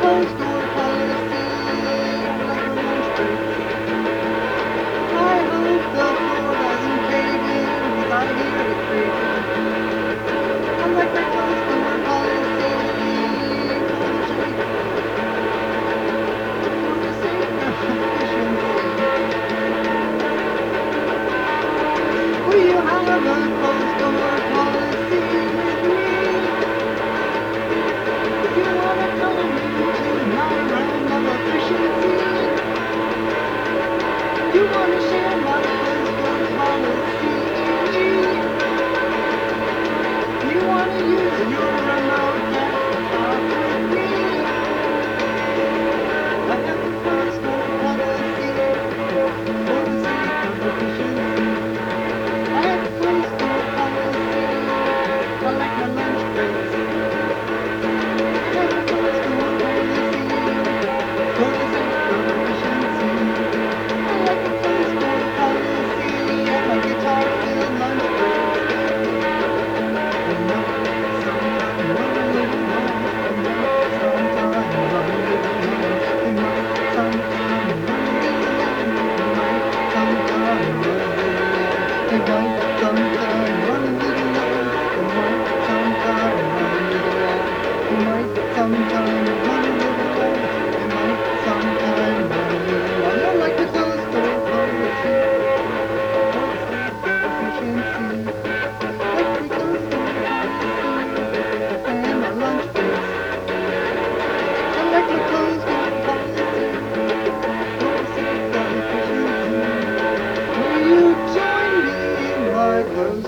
closed door policy, like a lunch break. I hope the floor doesn't cave in, 'cause I hear it creak. I like my closed door policy, for the sake of efficiency. Will you have a closed door policy with me? If you wanna come into my realm of efficiency, you wanna share my closed door policy. You wanna use your remote desktop with me. I have a closed door policy for the sake of efficiency. I have a closed door policy. I like my lunch breaks. I have a closed door policy for the sake of efficiency. I like a closed door policy and my guitar-filled lunch breaks. And no, sometime run a little long. And no, sometime run a little long. And no, sometime run a little long. And might sometime run a little long. And might sometime run a little long. And might sometime run a little long. And might sometime run a little long. And might sometime run a little long. I like the closed door policy for the sake of efficiency. Like the closed door policy and my lunch breaks. I like the closed door policy for the sake of efficiency. Will you join me in my closed